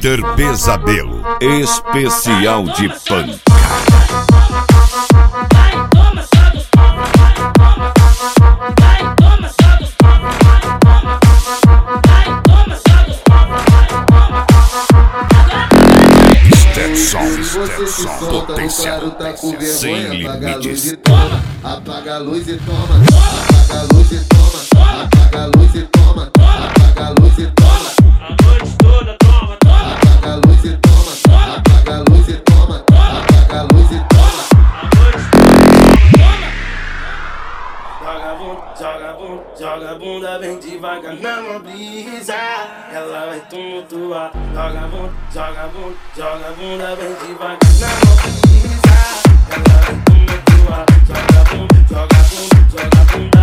Mr. Pesadelo, especial de punk. Potência sem limites. Apaga a luz e toma, apaga a luz e toma, apaga a luz e toma, apaga a luz e toma. A noite toda toma, toma. Apaga a luz e toma, apaga a luz e toma, apaga a luz e toma. A noite toda toma. Joga a bunda bem devagar na brisa. Ela vai tumultuar. Joga a bunda bem devagar na brisa. Ela vai tumultuar. Joga a bunda, joga a bunda, joga a bunda.